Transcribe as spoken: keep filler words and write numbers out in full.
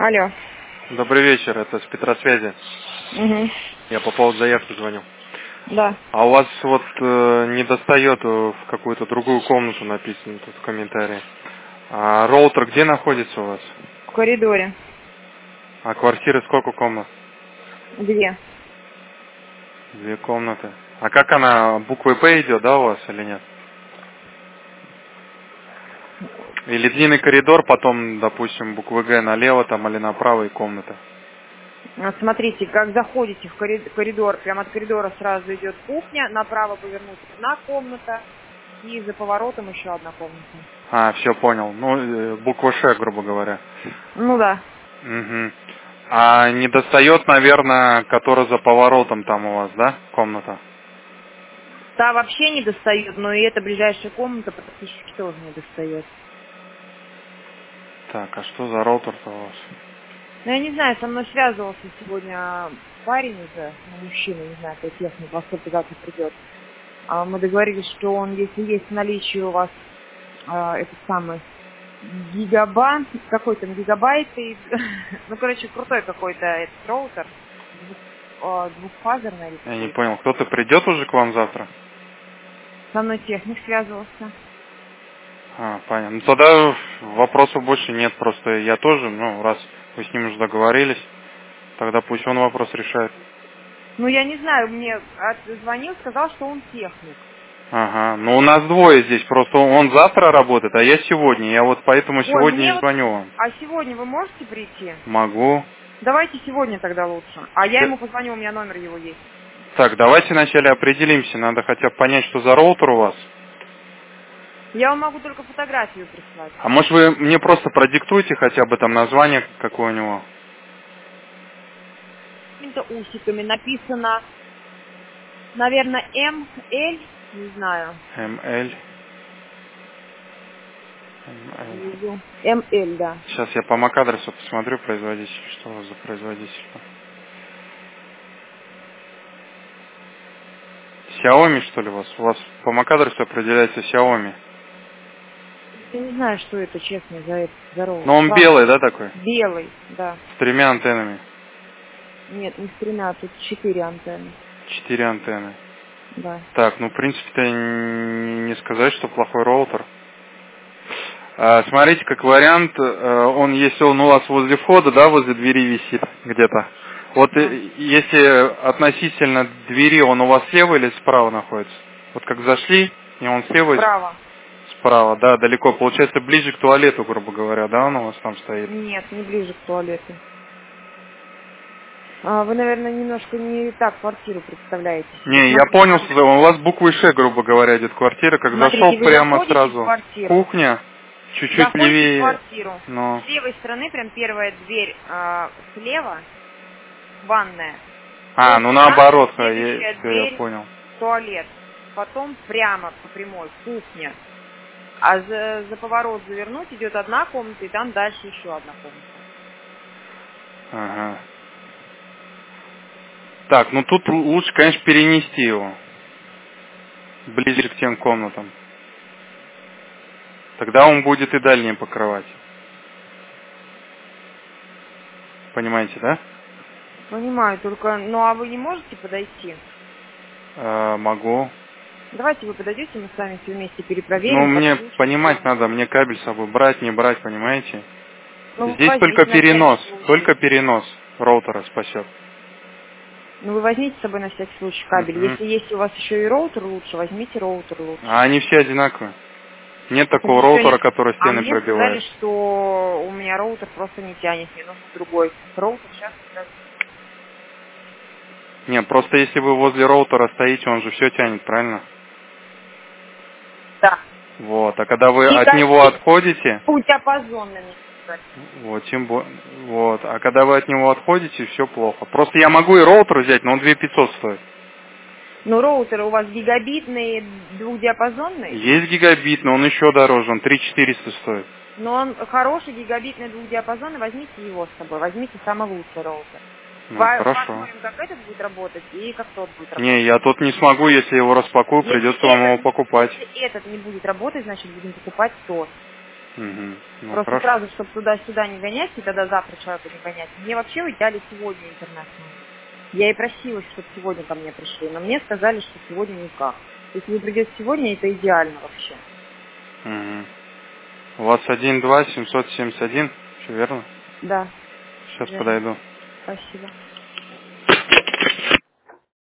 Алло. Добрый вечер, это с Петросвязи. Угу. Я по поводу заявки звоню. Да. А у вас вот э, не достает э, в какую-то другую комнату написано тут в комментарии. А роутер где находится у вас? В коридоре. А квартиры сколько комнат? Две. Две комнаты. А как она, буквой П идет, да, у вас или нет? Или длинный коридор, потом, допустим, буквы Г налево там или направо и комната? Вот смотрите, как заходите в корид- коридор, прямо от коридора сразу идет кухня, направо повернуть одна комната, и за поворотом еще одна комната. А, все понял. Ну, э, буква Ш, грубо говоря. Ну да. Угу. А не достает, наверное, которая за поворотом там у вас, да, комната? Та вообще не достает, но и эта ближайшая комната практически тоже не достает. Так, а что за роутер-то у вас? Ну я не знаю, со мной связывался сегодня парень уже, ну, мужчина, не знаю, какой техник, во сколько завтра придет. А мы договорились, что он, если есть в наличии у вас а, этот самый гигабайт, какой там гигабайт, и, ну, короче, крутой какой-то этот роутер, двух, а, двухфазерный или Я не какой. понял, кто-то придет уже к вам завтра? Со мной техник связывался. А, понятно. Ну тогда вопросов больше нет, просто я тоже, ну, раз вы с ним уже договорились, тогда пусть он вопрос решает. Ну, я не знаю, мне звонил, сказал, что он техник. Ага, ну у нас двое здесь, просто он завтра работает, а я сегодня, я вот поэтому Ой, сегодня мне и вот... звоню вам. А сегодня вы можете прийти? Могу. Давайте сегодня тогда лучше. А я Се- ему позвоню, у меня номер его есть. Так, давайте вначале определимся, надо хотя бы понять, что за роутер у вас. Я вам могу только фотографию прислать. А может вы мне просто продиктуйте хотя бы там название, какое у него? Какими-то усиками написано, наверное, М Л, не знаю. М Л. М Л. Вижу. М Л, да. Сейчас я по MAC-адресу посмотрю производитель, что у вас за производитель. Xiaomi, что ли, у вас? У вас по MAC-адресу определяется Xiaomi. Я не знаю, что это, честно, за это, здорово. Но он белый, да, такой? Белый, да. С тремя антеннами. Нет, не с тремя, а тут четыре антенны. Четыре антенны. Да. Так, ну, в принципе-то н- не сказать, что плохой роутер. А, смотрите, как вариант, э, он, если он у вас возле входа, да, возле двери висит где-то. Вот Да. э, если относительно двери он у вас слева или справа находится? Вот как зашли, и он слева, Справа. справа, да, далеко. Получается, ближе к туалету, грубо говоря, да, он у вас там стоит? Нет, не ближе к туалету. А, вы, наверное, немножко не так квартиру представляете себе. Не, я понял, Смотрите, что у вас буквой Ш, грубо говоря, идет квартира. Как зашел смотрите, вы прямо заходите в сразу квартиру, кухня, чуть-чуть заходите в левее, квартиру, но... с левой стороны прям первая дверь а, слева, ванная. А, ну Полчаса, наоборот, я, следующая все, я дверь, понял. туалет. Потом прямо по прямой, кухня. А за, за поворот завернуть идет одна комната, и там дальше еще одна комната. Ага. Так, ну тут л- лучше, конечно, перенести его ближе к тем комнатам. Тогда он будет и дальнее покрывать. Понимаете, да? Понимаю, только, ну а вы не можете подойти? Э, могу. Давайте вы подойдете, мы с вами все вместе Ну, перепроверим, мне подключим, понимать сделаем. надо, мне кабель с собой брать, не брать, понимаете? Ну, вы Здесь только возьмите на перенос, всякий случай. только перенос роутера спасет. Ну, вы возьмите с собой на всякий случай кабель. Мгм. Если есть у вас еще и роутер лучше, возьмите роутер лучше. А они все одинаковые. Нет Так такого никто роутера, не... который А стены мне сказали, пробивает. что у меня роутер просто не тянет, мне нужен другой роутер. Сейчас скажу. Не, просто если вы возле роутера стоите, он же все тянет, правильно? Да. Вот, а когда вы от него Гигабит отходите, диапазонный мне сказали. вот, тем бо- вот, а когда вы от него отходите, все плохо. Просто я могу и роутер взять, но он две тысячи пятьсот стоит. Ну, роутер у вас гигабитный, двухдиапазонный, Есть гигабит, но он еще дороже, он три тысячи четыреста стоит. но он хороший, гигабитный, двухдиапазонный, возьмите его с собой, возьмите самый лучший роутер. Ну, По- хорошо. Посмотрим, как этот будет работать и как тот будет Не, работать. я тут не смогу, если его распакую, Если придется вам его этот, покупать. если этот не будет работать, значит будем покупать тот. Угу. Ну, Просто хорошо. сразу, чтобы туда-сюда не гонять, и тогда завтра человека не гонять. Мне вообще в идеале сегодня интернет нужен. Я и просила, чтобы сегодня ко мне пришли, но мне сказали, что сегодня никак. Если вы придете сегодня, это идеально вообще. Угу. У вас один два семьсот семьдесят один, все верно? Да. Сейчас Верно. подойду. Спасибо.